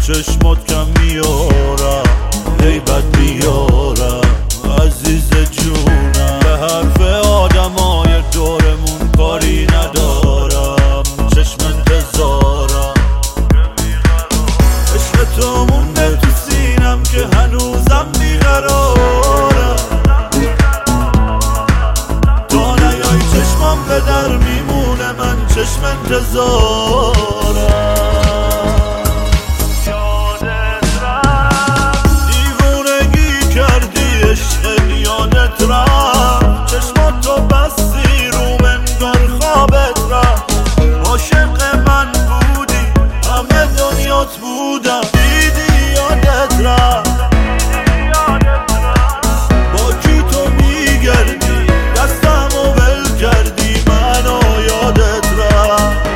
چشمات کم میارم غیبت میارم عزیز جونم به حرف آدمای دورمون کاری ندارم چشم انتظارم عشق تو مونده تو سینم که هنوزم بیقرارم تا نیای چشمام به در میمونه من چشم انتظارم چشماتو بستی رو انگار خوابت رفت عاشق من بودی همه دنیات بودم دیدی یادت رفت با کی تو میگردی دستمو ول کردی منو یادت رفت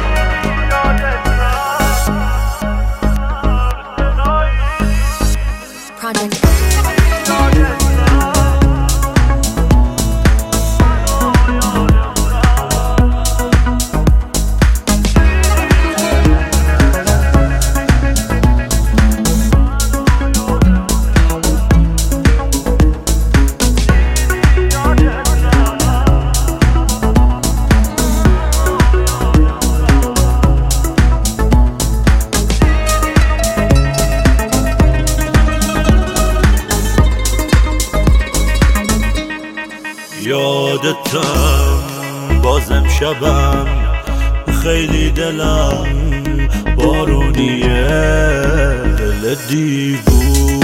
یادتم بازم شبم خیلی دلم بارونیه دل دیوونه